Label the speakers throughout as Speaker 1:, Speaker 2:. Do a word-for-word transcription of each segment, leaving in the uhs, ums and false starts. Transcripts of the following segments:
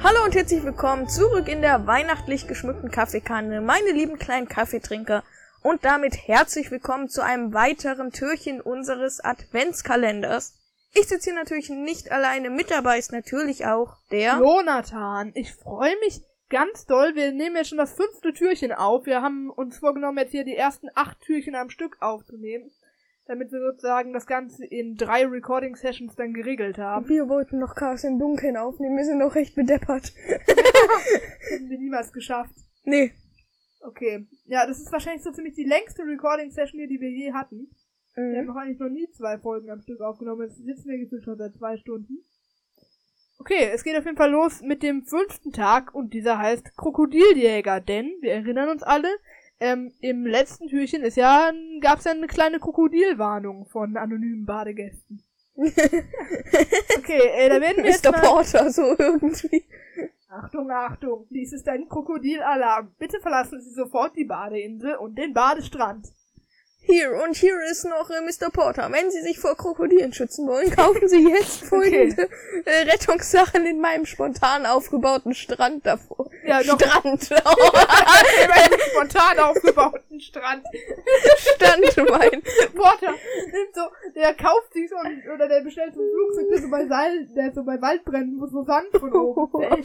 Speaker 1: Hallo und herzlich willkommen zurück in der weihnachtlich geschmückten Kaffeekanne, meine lieben kleinen Kaffeetrinker. Und damit herzlich willkommen zu einem weiteren Türchen unseres Adventskalenders. Ich sitze hier natürlich nicht alleine, mit dabei ist natürlich auch der
Speaker 2: Jonathan. Ich freue mich ganz doll. Wir nehmen jetzt schon das fünfte Türchen auf. Wir haben uns vorgenommen, jetzt hier die ersten acht Türchen am Stück aufzunehmen, damit wir sozusagen das Ganze in drei Recording-Sessions dann geregelt haben.
Speaker 1: Wir wollten noch Chaos im Dunkeln aufnehmen, wir sind noch recht bedeppert.
Speaker 2: Hätten wir niemals geschafft.
Speaker 1: Nee.
Speaker 2: Okay. Ja, das ist wahrscheinlich so ziemlich die längste Recording-Session hier, die wir je hatten. Mhm. Wir haben noch eigentlich noch nie zwei Folgen am Stück aufgenommen. Jetzt sitzen wir gefühlt schon seit zwei Stunden. Okay, es geht auf jeden Fall los mit dem fünften Tag und dieser heißt Krokodiljäger, denn, wir erinnern uns alle, ähm, im letzten Türchen ist ja, gab's ja eine kleine Krokodilwarnung von anonymen Badegästen. Okay, äh, da werden wir jetzt
Speaker 1: Mister
Speaker 2: mal...
Speaker 1: Porter, so irgendwie.
Speaker 2: Achtung, Achtung, dies ist ein Krokodilalarm. Bitte verlassen Sie sofort die Badeinsel und den Badestrand.
Speaker 1: Hier, und hier ist noch äh, Mister Porter. Wenn Sie sich vor Krokodilen schützen wollen, kaufen Sie jetzt folgende
Speaker 2: Okay.
Speaker 1: äh, Rettungssachen in meinem spontan aufgebauten Strand davor.
Speaker 2: Ja, noch
Speaker 1: Strand.
Speaker 2: in einem spontan aufgebauten Strand.
Speaker 1: Standbein.
Speaker 2: Porter nimmt so, der kauft sich so, ein- oder der bestellt so ein Flugzeug, der so bei Seil, der so bei Waldbränden, wo so Sand von oben fällt.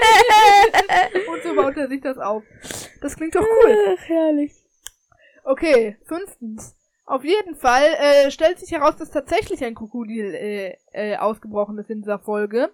Speaker 2: Und so baut er sich das auf. Das klingt doch cool.
Speaker 1: Ach, herrlich.
Speaker 2: Okay, fünftens. Auf jeden Fall äh, stellt sich heraus, dass tatsächlich ein Krokodil äh, äh, ausgebrochen ist in dieser Folge.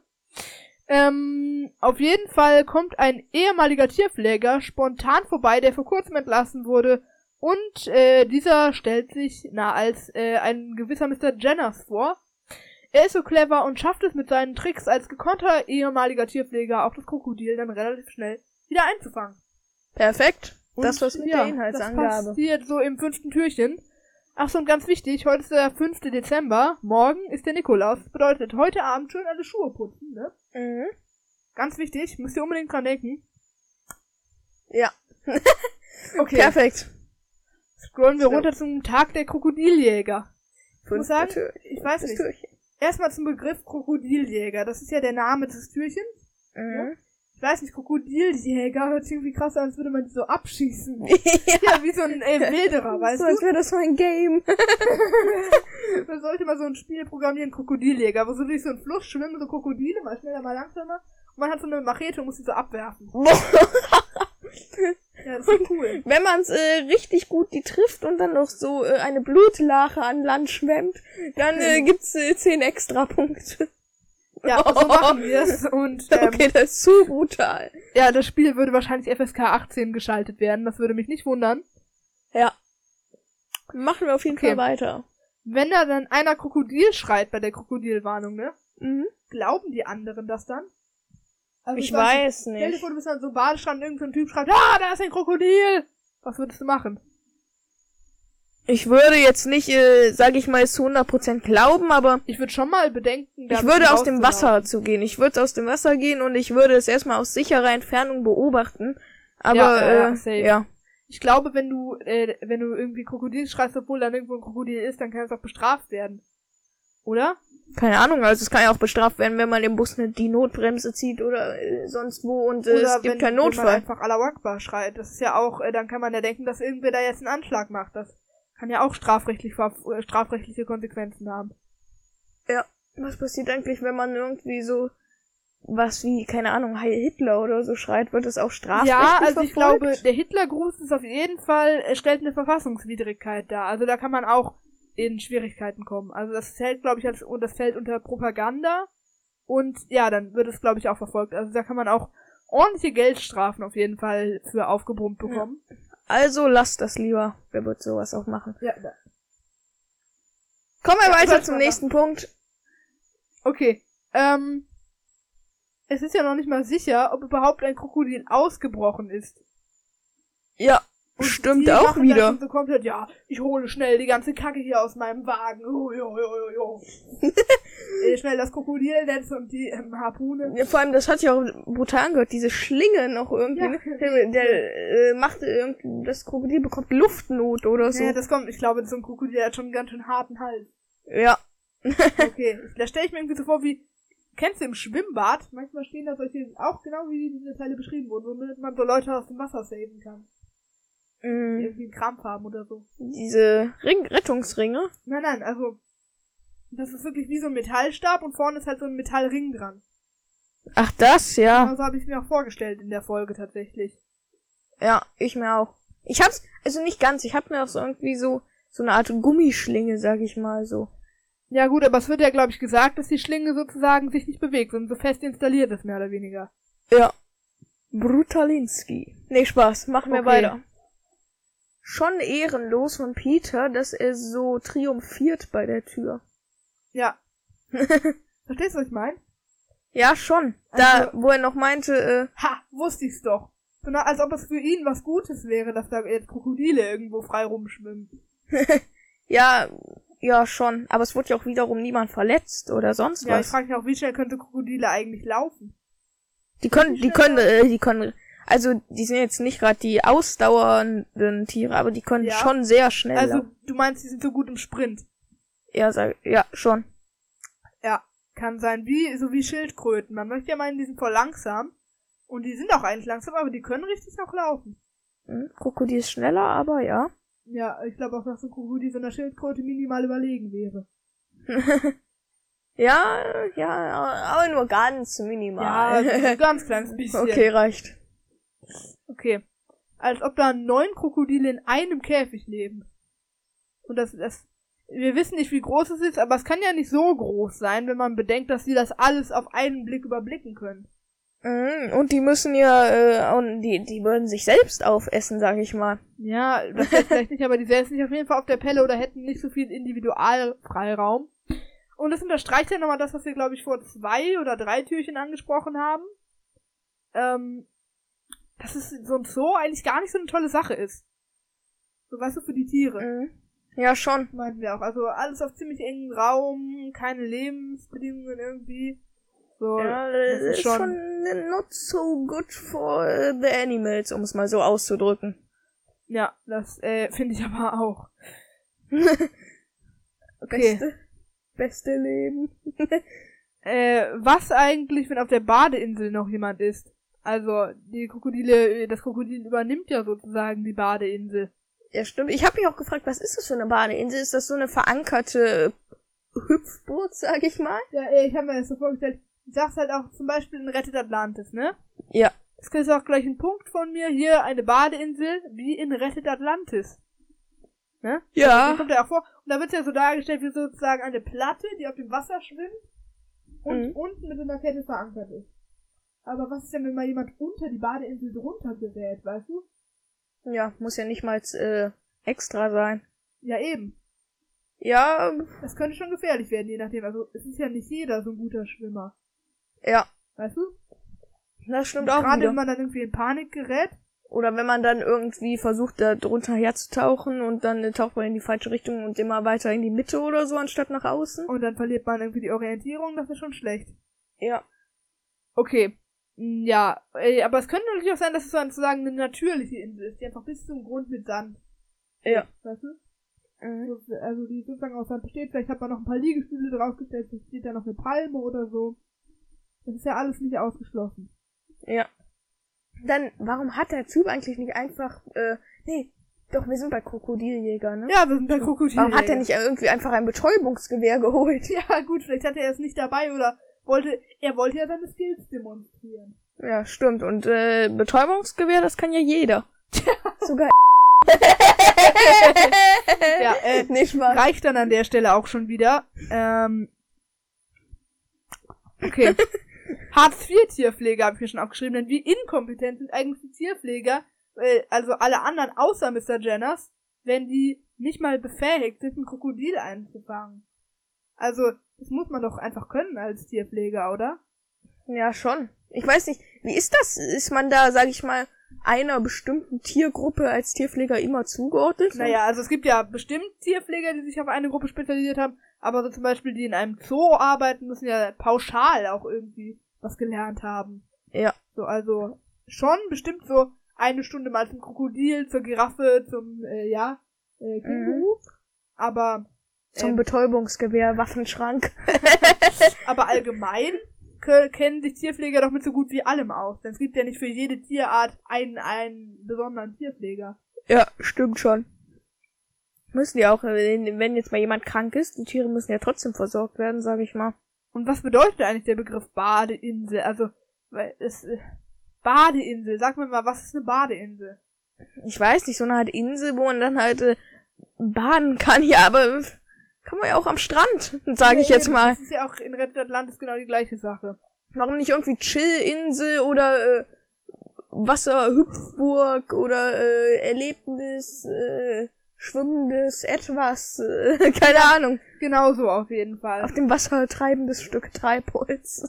Speaker 2: Ähm, auf jeden Fall kommt ein ehemaliger Tierpfleger spontan vorbei, der vor kurzem entlassen wurde. Und äh, dieser stellt sich na als äh, ein gewisser Mister Jenners vor. Er ist so clever und schafft es mit seinen Tricks als gekonnter ehemaliger Tierpfleger auch das Krokodil dann relativ schnell wieder einzufangen.
Speaker 1: Perfekt.
Speaker 2: Und,
Speaker 1: Das war's mit
Speaker 2: ja,
Speaker 1: der Inhaltsangabe.
Speaker 2: Das passiert so im fünften Türchen. Ach so, und ganz wichtig, heute ist der fünfte Dezember, morgen ist der Nikolaus. Das bedeutet, heute Abend schön alle Schuhe putzen, ne?
Speaker 1: Mhm.
Speaker 2: Ganz wichtig, müsst ihr unbedingt dran denken.
Speaker 1: Ja.
Speaker 2: Okay,
Speaker 1: Perfekt.
Speaker 2: scrollen wir
Speaker 1: So.
Speaker 2: runter zum Tag der Krokodiljäger. Ich muss
Speaker 1: Fünfter
Speaker 2: sagen,
Speaker 1: Türchen.
Speaker 2: ich weiß
Speaker 1: Das
Speaker 2: nicht.
Speaker 1: Türchen.
Speaker 2: Erstmal zum Begriff Krokodiljäger. Das ist ja der Name des Türchens.
Speaker 1: Mhm.
Speaker 2: Ich weiß nicht, Krokodiljäger hört sich irgendwie krass an, als würde man die so abschießen.
Speaker 1: Ja,
Speaker 2: Ja, wie so ein äh, Wilderer, weißt
Speaker 1: so
Speaker 2: du?
Speaker 1: als wäre das so ein Game.
Speaker 2: Man sollte mal so ein Spiel programmieren, Krokodiljäger, wo so durch so einen Fluss schwimmen, so Krokodile, mal schneller, mal langsamer. Und man hat so eine Machete und muss sie so abwerfen. Ja, das ist cool.
Speaker 1: Wenn man's äh, richtig gut die trifft und dann noch so äh, eine Blutlache an Land schwemmt, dann äh, gibt's äh, zehn extra Punkte.
Speaker 2: Ja, so machen wir es. Und ähm,
Speaker 1: Okay, das ist zu brutal.
Speaker 2: ja, das Spiel würde wahrscheinlich F S K achtzehn geschaltet werden. Das würde mich nicht wundern.
Speaker 1: Ja. Machen wir auf jeden
Speaker 2: Okay.
Speaker 1: Fall weiter.
Speaker 2: Wenn da dann einer Krokodil schreit bei der Krokodilwarnung, ne?
Speaker 1: Mhm.
Speaker 2: Glauben die anderen das dann? Also
Speaker 1: Ich
Speaker 2: weiß
Speaker 1: weiß
Speaker 2: Stell dir
Speaker 1: nicht.
Speaker 2: vor, du bist an so einem Badestrand, irgendein Typ schreibt, ah, da ist ein Krokodil! Was würdest du machen?
Speaker 1: Ich würde jetzt nicht, äh, sag ich mal, zu hundert Prozent glauben, aber
Speaker 2: Ich würde schon mal bedenken, da
Speaker 1: ich
Speaker 2: ein
Speaker 1: würde
Speaker 2: bisschen
Speaker 1: aus dem
Speaker 2: rauszulaufen.
Speaker 1: Wasser zu gehen. Ich würde aus dem Wasser gehen und ich würde es erstmal aus sicherer Entfernung beobachten. Aber,
Speaker 2: Ja, ja, ja,
Speaker 1: äh,
Speaker 2: safe.
Speaker 1: ja.
Speaker 2: Ich glaube, wenn du, äh, wenn du irgendwie Krokodil schreist, obwohl dann irgendwo ein Krokodil ist, dann kann es auch bestraft werden. Oder?
Speaker 1: Keine Ahnung, also es kann ja auch bestraft werden, wenn man im Bus nicht die Notbremse zieht oder äh, sonst wo und äh,
Speaker 2: Oder
Speaker 1: es gibt
Speaker 2: wenn,
Speaker 1: keinen
Speaker 2: wenn man
Speaker 1: Notfall.
Speaker 2: einfach Allahu Akbar schreit. Das ist ja auch, äh, dann kann man ja denken, dass irgendwer da jetzt einen Anschlag macht. Das kann ja auch strafrechtlich, ver- äh, strafrechtliche Konsequenzen haben.
Speaker 1: Ja. Was passiert eigentlich, wenn man irgendwie so was wie, keine Ahnung, Heil Hitler oder so schreit? Wird das auch strafrechtlich
Speaker 2: Ja, also ich
Speaker 1: verfolgt?
Speaker 2: glaube, der Hitlergruß ist auf jeden Fall, er stellt eine Verfassungswidrigkeit dar. Also da kann man auch in Schwierigkeiten kommen. Also das fällt, glaube ich, als, und das fällt unter Propaganda. Und ja, dann wird es, glaube ich, auch verfolgt. Also da kann man auch ordentliche Geldstrafen auf jeden Fall für aufgebrummt bekommen.
Speaker 1: Also lasst das lieber. Wer wird sowas auch machen?
Speaker 2: Ja, ja.
Speaker 1: Kommen wir
Speaker 2: Ja,
Speaker 1: weiter
Speaker 2: sollte
Speaker 1: zum
Speaker 2: man
Speaker 1: nächsten Punkt.
Speaker 2: Okay. Ähm, es ist ja noch nicht mal sicher, ob überhaupt ein Krokodil ausgebrochen ist.
Speaker 1: Ja,
Speaker 2: Und
Speaker 1: stimmt
Speaker 2: die
Speaker 1: auch
Speaker 2: machen dann
Speaker 1: wieder.
Speaker 2: schon so komplett, ja, ich hole schnell die ganze Kacke hier aus meinem Wagen. Oh, jo, jo, jo, jo. äh, schnell das Krokodilnetz und die ähm, Harpune.
Speaker 1: Ja, vor allem, das hat ja auch brutal angehört, diese Schlinge noch irgendwie.
Speaker 2: Ja.
Speaker 1: ne? Der, der äh, macht irgendwie, das Krokodil bekommt Luftnot oder so.
Speaker 2: Ja, das kommt, ich glaube, so ein Krokodil hat schon einen ganz schön harten Hals.
Speaker 1: Ja.
Speaker 2: Okay, da stelle ich mir irgendwie so vor, wie kennst du im Schwimmbad, manchmal stehen da solche, auch genau wie diese Teile beschrieben wurden, womit man so Leute aus dem Wasser saven kann.
Speaker 1: Mm,
Speaker 2: Die irgendwie einen Krampf haben oder so.
Speaker 1: diese Ring Rettungsringe.
Speaker 2: Nein, nein, also, das ist wirklich wie so ein Metallstab und vorne ist halt so ein Metallring dran.
Speaker 1: Ach, das, ja.
Speaker 2: Genau so habe ich mir auch vorgestellt in der Folge tatsächlich.
Speaker 1: Ja, ich mir auch. Ich hab's, also nicht ganz, ich hab mir auch so irgendwie so, so eine Art Gummischlinge, sag ich mal so.
Speaker 2: Ja gut, aber es wird ja, glaube ich, gesagt, dass die Schlinge sozusagen sich nicht bewegt, sondern so fest installiert ist, mehr oder weniger.
Speaker 1: Ja. Brutalinski. Nee, Spaß, machen wir
Speaker 2: Okay.
Speaker 1: weiter. Schon ehrenlos von Peter, dass er so triumphiert bei der Tür.
Speaker 2: Ja. Verstehst du, was ich meine?
Speaker 1: Ja, schon. Da,
Speaker 2: Also-
Speaker 1: wo er noch meinte, äh,
Speaker 2: Ha, wusste ich's doch. So, na, als ob es für ihn was Gutes wäre, dass da jetzt Krokodile irgendwo frei rumschwimmen.
Speaker 1: ja, ja, schon. Aber es wurde ja auch wiederum niemand verletzt oder sonst
Speaker 2: Ja, ich
Speaker 1: was.
Speaker 2: frage mich auch, wie schnell könnte Krokodile eigentlich laufen?
Speaker 1: Die können, die können, äh, die können, also die sind jetzt nicht gerade die ausdauernden Tiere, aber die können
Speaker 2: Ja.
Speaker 1: schon sehr schnell
Speaker 2: Also,
Speaker 1: laufen.
Speaker 2: du meinst, die sind so gut im Sprint?
Speaker 1: Ja, sag, ja, schon.
Speaker 2: Ja, kann sein. Wie, so wie Schildkröten. Man möchte ja meinen, die sind voll langsam. Und die sind auch eigentlich langsam, aber die können richtig auch laufen.
Speaker 1: Hm, Krokodil ist schneller, aber ja.
Speaker 2: Ja, ich glaube auch, dass ein Krokodil so einer Schildkröte minimal überlegen wäre.
Speaker 1: ja, ja, aber nur ganz minimal.
Speaker 2: Ja, so ein ganz kleines bisschen.
Speaker 1: okay, reicht.
Speaker 2: Okay. Als ob da neun Krokodile in einem Käfig leben. Und das, das, wir wissen nicht, wie groß es ist, aber es kann ja nicht so groß sein, wenn man bedenkt, dass sie das alles auf einen Blick überblicken können.
Speaker 1: Mhm, und die müssen ja, äh, und die, die würden sich selbst aufessen, sag ich mal.
Speaker 2: Ja, das jetzt vielleicht nicht, aber die säßen nicht auf jeden Fall auf der Pelle oder hätten nicht so viel Individualfreiraum. Und das unterstreicht ja nochmal das, was wir, glaube ich, vor zwei oder drei Türchen angesprochen haben. Ähm, dass es so ein Zoo eigentlich gar nicht so eine tolle Sache ist. So, weißt du, für die Tiere.
Speaker 1: Mhm. Ja, schon.
Speaker 2: Meinten wir auch. Also alles auf ziemlich engem Raum, keine Lebensbedingungen irgendwie. So,
Speaker 1: Ja,
Speaker 2: das
Speaker 1: das
Speaker 2: ist
Speaker 1: ist
Speaker 2: schon-
Speaker 1: schon not so good for the animals, um es mal so auszudrücken.
Speaker 2: Ja, das äh, finde ich aber auch. Okay.
Speaker 1: Beste, beste Leben.
Speaker 2: Äh, was eigentlich, wenn auf der Badeinsel noch jemand ist? Also, die Krokodile, das Krokodil übernimmt ja sozusagen die Badeinsel.
Speaker 1: Ja, stimmt. Ich habe mich auch gefragt, was ist das für eine Badeinsel? Ist das so eine verankerte Hüpfboot, sag ich mal?
Speaker 2: Ja, äh, ich habe mir das so vorgestellt. Ich sag's halt auch zum Beispiel in Rettet Atlantis, ne?
Speaker 1: Ja.
Speaker 2: Das kriegst du auch gleich einen Punkt von mir. Hier eine Badeinsel wie in Rettet Atlantis. Ne?
Speaker 1: Ja.
Speaker 2: Die kommt ja auch vor. Und da wird ja so dargestellt wie sozusagen eine Platte, die auf dem Wasser schwimmt und
Speaker 1: Mhm.
Speaker 2: unten mit einer Kette verankert ist. Aber was ist denn, wenn mal jemand unter die Badeinsel drunter gerät, weißt du?
Speaker 1: Ja, muss ja nicht mal äh, extra sein.
Speaker 2: Ja, eben.
Speaker 1: Ja,
Speaker 2: Das könnte schon gefährlich werden, je nachdem. Also, es ist ja nicht jeder so ein guter Schwimmer.
Speaker 1: ja,
Speaker 2: Weißt du?
Speaker 1: das stimmt auch
Speaker 2: Gerade
Speaker 1: wieder.
Speaker 2: wenn man dann irgendwie in Panik gerät.
Speaker 1: Oder wenn man dann irgendwie versucht, da drunter herzutauchen und dann äh, taucht man in die falsche Richtung und immer weiter in die Mitte oder so, anstatt nach außen.
Speaker 2: Und dann verliert man irgendwie die Orientierung. Das ist schon schlecht.
Speaker 1: Ja.
Speaker 2: Okay. Mm, Ja, äh, aber es könnte natürlich auch sein, dass es sozusagen eine natürliche Insel ist, die einfach bis zum Grund mit Sand.
Speaker 1: Ja.
Speaker 2: Weißt du?
Speaker 1: Mhm.
Speaker 2: So, also die sozusagen aus Sand besteht. Vielleicht hat man noch ein paar Liegestühle draufgestellt, vielleicht steht da noch eine Palme oder so. Das ist ja alles nicht ausgeschlossen.
Speaker 1: Ja. Dann, warum hat der Typ eigentlich nicht einfach, äh, nee, doch, wir sind bei Krokodiljäger, ne?
Speaker 2: Ja, wir sind bei Krokodil.
Speaker 1: Warum hat er nicht irgendwie einfach ein Betäubungsgewehr geholt?
Speaker 2: Ja, gut, vielleicht hatte er es nicht dabei oder wollte, er wollte ja seine Skills demonstrieren.
Speaker 1: Ja, stimmt. Und, äh, Betäubungsgewehr, das kann ja jeder. Sogar
Speaker 2: Ja, äh,
Speaker 1: nee, Spaß.
Speaker 2: reicht dann an der Stelle auch schon wieder. Ähm, okay. Hartz vier Tierpfleger habe ich mir schon aufgeschrieben, denn wie inkompetent sind eigentlich die Tierpfleger, äh, also alle anderen außer Mister Jenners, wenn die nicht mal befähigt sind, ein Krokodil einzufangen. Also, das muss man doch einfach können als Tierpfleger, oder?
Speaker 1: Ja, schon. Ich weiß nicht, wie ist das? Ist man da, sag ich mal, einer bestimmten Tiergruppe als Tierpfleger immer zugeordnet?
Speaker 2: Naja, also es gibt ja bestimmt Tierpfleger, die sich auf eine Gruppe spezialisiert haben, aber so zum Beispiel, die in einem Zoo arbeiten, müssen ja pauschal auch irgendwie was gelernt haben.
Speaker 1: Ja.
Speaker 2: So, also schon bestimmt so eine Stunde mal zum Krokodil, zur Giraffe, zum, äh, ja, äh, Känguru. Aber,
Speaker 1: Zum
Speaker 2: ähm,
Speaker 1: Betäubungsgewehr, Waffenschrank.
Speaker 2: aber allgemein k- kennen sich Tierpfleger doch mit so gut wie allem aus. Denn es gibt ja nicht für jede Tierart einen, einen besonderen Tierpfleger.
Speaker 1: Ja, stimmt schon. Müssen die auch, wenn jetzt mal jemand krank ist, die Tiere müssen ja trotzdem versorgt werden, sag ich mal.
Speaker 2: Und was bedeutet eigentlich der Begriff Badeinsel? Also, weil es, äh, Badeinsel, sag mir mal, was ist eine Badeinsel?
Speaker 1: Ich weiß nicht, so eine Art Insel, wo man dann halt äh, baden kann, ja, aber kann man ja auch am Strand, sage ich jetzt mal.
Speaker 2: Das ist ja auch in Rettet Atlantis genau die gleiche Sache.
Speaker 1: Warum nicht irgendwie Chill-Insel oder äh, Wasserhüpfburg oder äh, Erlebnis, äh, schwimmendes etwas, äh, keine ja, Ahnung.
Speaker 2: Genau so auf jeden Fall.
Speaker 1: Auf dem Wasser treibendes Stück Treibholz.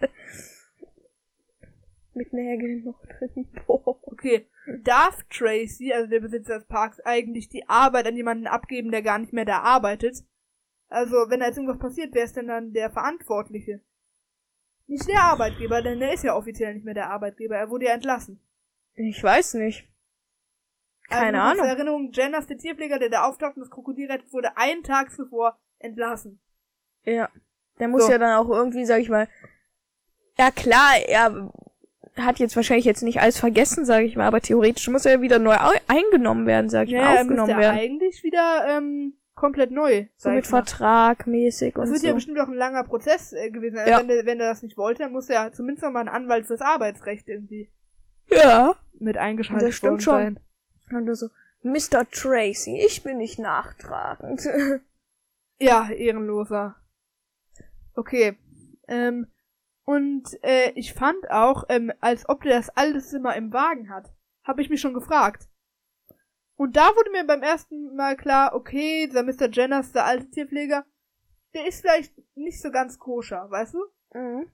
Speaker 1: Mit Nägeln noch drin. Boah.
Speaker 2: Okay. Darf Tracy, also der Besitzer des Parks, eigentlich die Arbeit an jemanden abgeben, der gar nicht mehr da arbeitet? Also, wenn da jetzt irgendwas passiert, wer ist denn dann der Verantwortliche? Nicht der Arbeitgeber, denn der ist ja offiziell nicht mehr der Arbeitgeber. Er wurde ja entlassen.
Speaker 1: Ich weiß nicht. Keine
Speaker 2: also,
Speaker 1: Ahnung.
Speaker 2: Zur Erinnerung, Jenners, der Tierpfleger, der da auftaucht und das Krokodil rettet, wurde einen Tag zuvor entlassen.
Speaker 1: Ja. Der muss
Speaker 2: so.
Speaker 1: ja dann auch irgendwie, sag ich mal, ja klar, er hat jetzt wahrscheinlich jetzt nicht alles vergessen, sag ich mal, aber theoretisch muss er wieder neu au- eingenommen werden, sag ich
Speaker 2: ja,
Speaker 1: mal,
Speaker 2: er
Speaker 1: aufgenommen
Speaker 2: müsste
Speaker 1: werden.
Speaker 2: eigentlich wieder ähm, komplett neu.
Speaker 1: So mit Vertrag mäßig und so.
Speaker 2: Das wird ja bestimmt auch ein langer Prozess äh, gewesen sein.
Speaker 1: Ja.
Speaker 2: Wenn, der, wenn er das nicht wollte, dann muss er zumindest noch mal einen Anwalt fürs Arbeitsrecht irgendwie
Speaker 1: Ja.
Speaker 2: mit eingeschaltet
Speaker 1: Das stimmt schon.
Speaker 2: sein.
Speaker 1: Und du so, Mister Tracy, ich bin nicht nachtragend.
Speaker 2: Ja, ehrenloser. Okay. Ähm, und äh, ich fand auch, ähm, als ob der das alles immer im Wagen hat, habe ich mich schon gefragt. Und da wurde mir beim ersten Mal klar, okay, dieser Mister Jenners, der alte Tierpfleger, der ist vielleicht nicht so ganz koscher, weißt du?
Speaker 1: Mhm.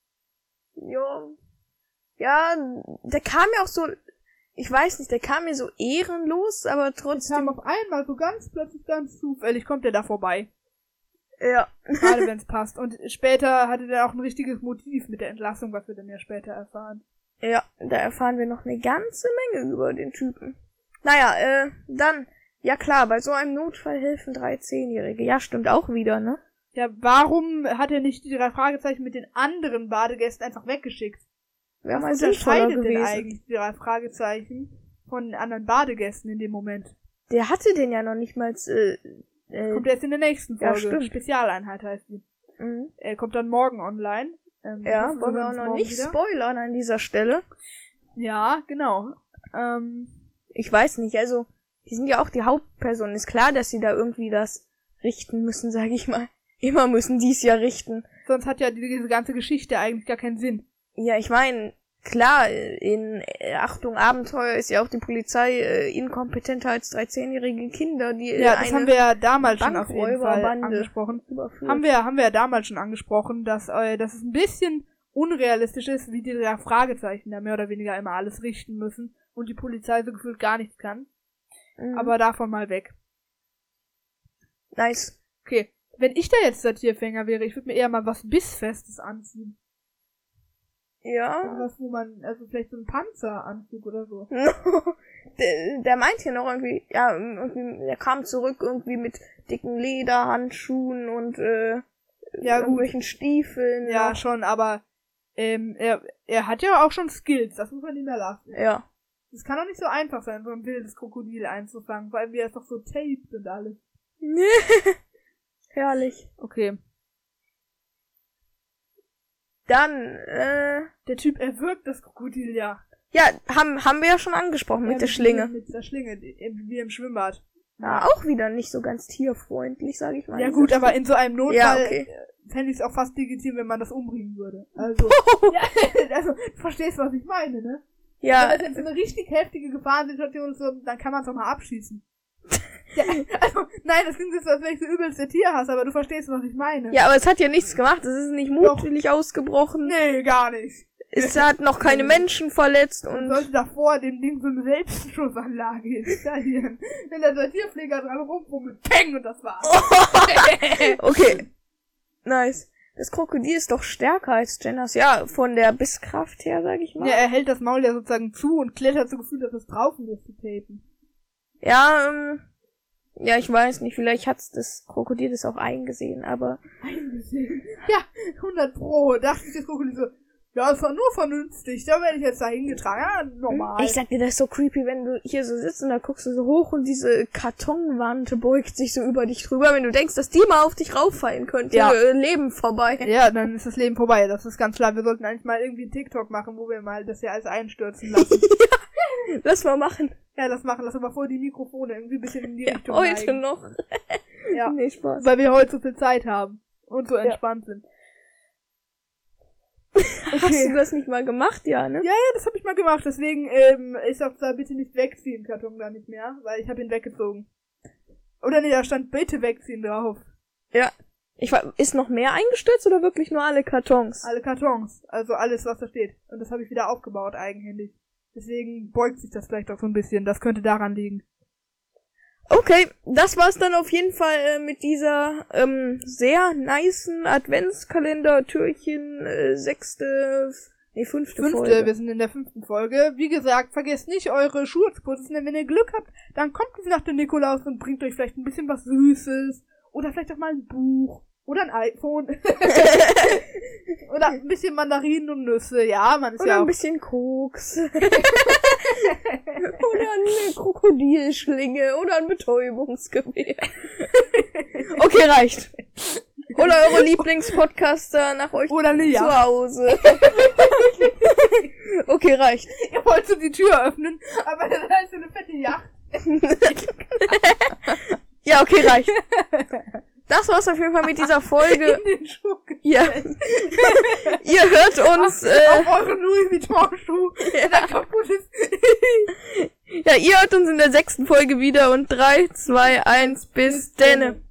Speaker 1: Ja. Ja, der kam mir auch so, ich weiß nicht, der kam mir so ehrenlos, aber
Speaker 2: Der
Speaker 1: trotzdem.
Speaker 2: kam auf einmal so ganz plötzlich, ganz zufällig, kommt der da vorbei.
Speaker 1: Ja.
Speaker 2: Gerade wenn es passt. Und später hatte der auch ein richtiges Motiv mit der Entlassung, was wir dann ja später erfahren.
Speaker 1: Ja, da erfahren wir noch eine ganze Menge über den Typen. Naja, äh, dann, ja klar, bei so einem Notfall helfen drei Zehnjährige. Ja, stimmt auch wieder, ne?
Speaker 2: Ja, warum hat er nicht die drei Fragezeichen mit den anderen Badegästen einfach weggeschickt?
Speaker 1: Wäre mal
Speaker 2: Was
Speaker 1: sinnvoller
Speaker 2: unterscheidet denn
Speaker 1: gewesen.
Speaker 2: eigentlich die drei Fragezeichen von den anderen Badegästen in dem Moment?
Speaker 1: Der hatte den ja noch nicht mal, äh, äh,
Speaker 2: Kommt erst in der nächsten
Speaker 1: ja,
Speaker 2: Folge.
Speaker 1: stimmt.
Speaker 2: Spezialeinheit heißt die.
Speaker 1: mhm.
Speaker 2: Er kommt dann morgen online. Ähm,
Speaker 1: Ja,
Speaker 2: das
Speaker 1: wollen wir auch
Speaker 2: uns
Speaker 1: noch
Speaker 2: morgen
Speaker 1: nicht
Speaker 2: wieder.
Speaker 1: spoilern an dieser Stelle.
Speaker 2: Ja, genau. Ähm,
Speaker 1: Ich weiß nicht, also, die sind ja auch die Hauptpersonen. Ist klar, dass sie da irgendwie das richten müssen, sag ich mal. Immer müssen die es ja richten.
Speaker 2: sonst hat ja diese ganze Geschichte eigentlich gar keinen Sinn.
Speaker 1: Ja, ich meine, klar, in äh, Achtung Abenteuer ist ja auch die Polizei äh, inkompetenter als dreizehnjährige Kinder, die äh,
Speaker 2: Ja, das
Speaker 1: eine
Speaker 2: haben wir ja damals schon auf jeden Fall
Speaker 1: Bankräuberbande
Speaker 2: angesprochen.
Speaker 1: überführt.
Speaker 2: Haben wir, haben wir ja damals schon angesprochen, dass, äh, dass es ein bisschen unrealistisch ist, wie die drei Fragezeichen da mehr oder weniger immer alles richten müssen und die Polizei so gefühlt gar nichts kann.
Speaker 1: Mhm.
Speaker 2: Aber davon mal weg.
Speaker 1: Nice.
Speaker 2: Okay, wenn ich da jetzt der Tierfänger wäre, ich würde mir eher mal was Bissfestes anziehen. Also
Speaker 1: Ja.
Speaker 2: was, wo man, also vielleicht so ein Panzeranzug oder so.
Speaker 1: der, der meint hier noch irgendwie, ja, irgendwie, der kam zurück irgendwie mit dicken Lederhandschuhen und äh,
Speaker 2: Ja, gut.
Speaker 1: irgendwelchen Stiefeln.
Speaker 2: Ja,
Speaker 1: noch.
Speaker 2: schon, aber ähm, er, er hat ja auch schon Skills, das muss man ihm ja lassen.
Speaker 1: Ja.
Speaker 2: Es kann doch nicht so einfach sein, so ein wildes Krokodil einzufangen, vor allem wie er ist doch so taped und alles.
Speaker 1: Herrlich.
Speaker 2: Okay.
Speaker 1: Dann, äh,
Speaker 2: Der Typ erwürgt das Krokodil ja.
Speaker 1: ja, haben, haben wir ja schon angesprochen
Speaker 2: Ja,
Speaker 1: mit der Schlinge.
Speaker 2: Mit der Schlinge, die- im- wie im Schwimmbad.
Speaker 1: Ja, auch wieder nicht so ganz tierfreundlich, sag ich mal.
Speaker 2: Ja gut, aber in so einem Notfall
Speaker 1: Ja, okay.
Speaker 2: äh, fände ich es auch fast legitim, wenn man das umbringen würde. Also, ja, also, du verstehst, was ich meine, ne?
Speaker 1: Ja,
Speaker 2: Wenn das jetzt eine richtig heftige Gefahrensituation ist, so, dann kann man es auch mal abschießen. Ja, also, nein, das klingt jetzt so, als wäre ich so übelst der Tierhass, aber du verstehst, was ich meine.
Speaker 1: ja, aber es hat ja nichts gemacht. Es ist nicht mutwillig ausgebrochen.
Speaker 2: Nee, gar nicht.
Speaker 1: Es hat noch keine Menschen verletzt
Speaker 2: Man
Speaker 1: und
Speaker 2: sollte davor dem Ding so eine Selbstschussanlage installieren. Wenn da der Tierpfleger dran rumfummelt, peng, und das war's.
Speaker 1: okay. Nice. Das Krokodil ist doch stärker als Jenners. Ja, von der Bisskraft her, sag ich mal.
Speaker 2: Ja, er hält das Maul ja sozusagen zu und klettert so gefühlt auf das drauf, um das zu tapen.
Speaker 1: Ja, ähm, Ja, ich weiß nicht, vielleicht hat's das Krokodil das auch eingesehen, aber...
Speaker 2: Eingesehen? Ja, hundert Pro. Dachte ich das Krokodil so, ja, ist doch nur vernünftig, da werde ich jetzt da hingetragen. Ja, normal.
Speaker 1: Ich sag dir, das ist so creepy, wenn du hier so sitzt und da guckst du so hoch und diese Kartonwand beugt sich so über dich drüber, wenn du denkst, dass die mal auf dich rauffallen könnte.
Speaker 2: Ja.
Speaker 1: Äh, Leben vorbei.
Speaker 2: Ja, dann ist das Leben vorbei, das ist ganz klar. Wir sollten eigentlich mal irgendwie einen TikTok machen, wo wir mal das hier alles einstürzen lassen.
Speaker 1: Ja, lass mal machen.
Speaker 2: Ja, das machen, lass aber vorher die Mikrofone irgendwie ein bisschen in die
Speaker 1: Ja,
Speaker 2: Richtung
Speaker 1: heute
Speaker 2: neigen.
Speaker 1: noch.
Speaker 2: Ja,
Speaker 1: Nee, Spaß.
Speaker 2: weil wir heute so viel Zeit haben und so entspannt sind.
Speaker 1: Hast du das nicht mal gemacht? Ja, ne?
Speaker 2: Ja, ja, das habe ich mal gemacht. Deswegen, ähm, ich sag da bitte nicht wegziehen, Karton da nicht mehr, weil ich habe ihn weggezogen. Oder nee, da stand bitte wegziehen drauf.
Speaker 1: Ja. Ich war, ist noch mehr eingestürzt oder wirklich nur alle Kartons?
Speaker 2: Alle Kartons, also alles, was da steht. Und das habe ich wieder aufgebaut, eigenhändig. Deswegen beugt sich das vielleicht auch so ein bisschen. Das könnte daran liegen.
Speaker 1: Okay, das war's dann auf jeden Fall äh, mit dieser ähm, sehr nicen Adventskalender-Türchen äh, sechste, nee, fünfte,
Speaker 2: Fünfte,
Speaker 1: Folge.
Speaker 2: wir sind in der fünften Folge. Wie gesagt, vergesst nicht, eure Schuhe zu putzen, denn wenn ihr Glück habt, dann kommt diese Nacht der Nikolaus und bringt euch vielleicht ein bisschen was Süßes. Oder vielleicht auch mal ein Buch. Oder ein iPhone. Oder ein bisschen Mandarinen und Nüsse. Ja, man ist
Speaker 1: Oder
Speaker 2: ja auch...
Speaker 1: ein bisschen Koks. Oder eine Krokodilschlinge. Oder ein Betäubungsgewehr. Okay, reicht. Oder eure Lieblingspodcaster nach euch
Speaker 2: Oder eine
Speaker 1: zu
Speaker 2: Yacht.
Speaker 1: Hause. Okay, reicht.
Speaker 2: Ihr wollt so die Tür öffnen, aber da ist so eine fette Yacht.
Speaker 1: Ja, okay, reicht. Das war's auf jeden Fall mit dieser Folge.
Speaker 2: In den Schuh
Speaker 1: Ja. Ihr hört uns,
Speaker 2: auf,
Speaker 1: äh,
Speaker 2: auf euren Louis Vuitton-Schuh, der kaputt ist.
Speaker 1: ja, ihr hört uns in der sechsten Folge wieder und drei, zwei, eins, bis denne.